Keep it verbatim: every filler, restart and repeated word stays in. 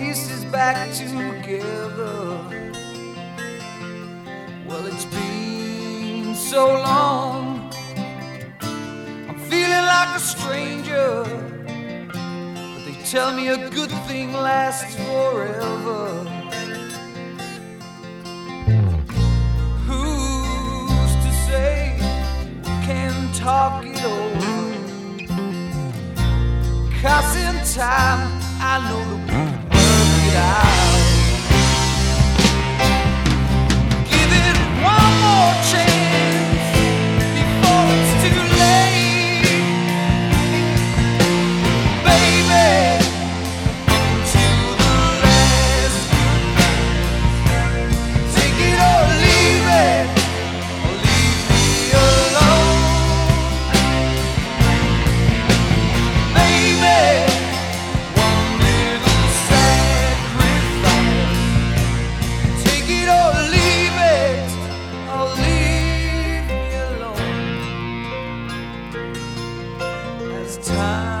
pieces back together. Well, it's been so long, I'm feeling like a stranger, but they tell me a good thing lasts forever. Who's to say we can talk it over? 'Cause in time I know that we can work it out. Give it one more chance before it's too late, baby. To the last goodbye, take it or leave it, or leave me alone, baby. One little sacrifice, take it or leave it, or leave me alone. As time